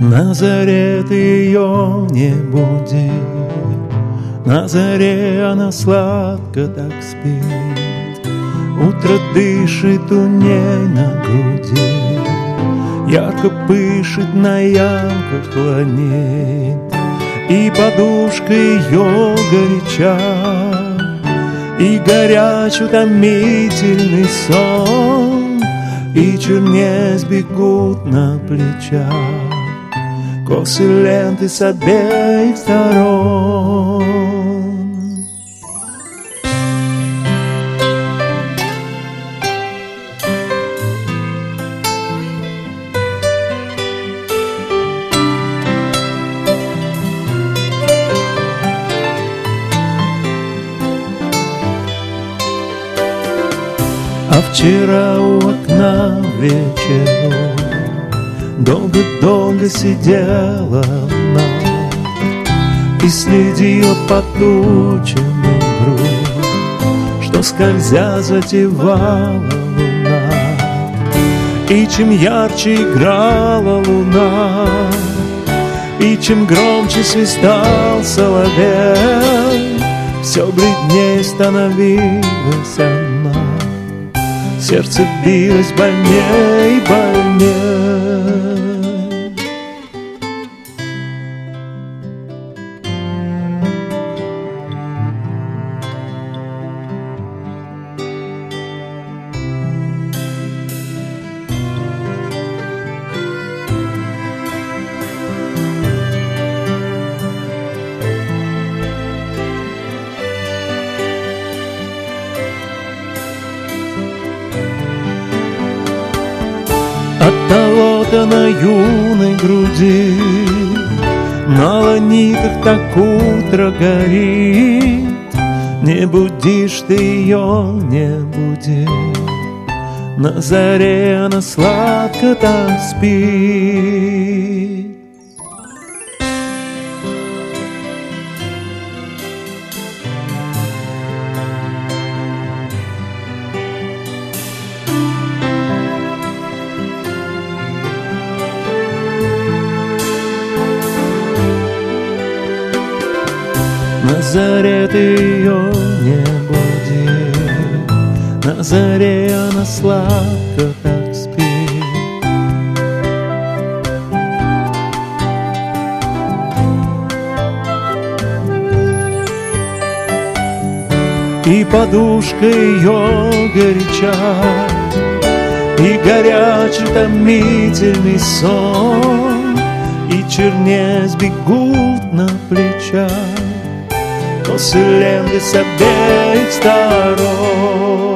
На заре ты ее не буди, на заре она сладко так спит. Утро дышит у ней на груди, ярко пышет на ямках ланит, и подушка ее горяча, и горяч утомительный сон, и чернец бегут на плечах косы ленты с обеих сторон. А вчера у окна вечером долго-долго сидела она и следила по тучам игру, что скользя затевала луна. И чем ярче играла луна, и чем громче свистал соловей, все бледнее становилась она, сердце билось больней и больней. Оттого-то на юной груди, на ланитах так утро горит. Не будишь ты ее, не буди, на заре она сладко так спит. На заре ты ее не буди, на заре она сладко так спит. И подушка ее горяча, и горячий томительный сон, и чернец бегут на плечах косы ленты с обеих сторон.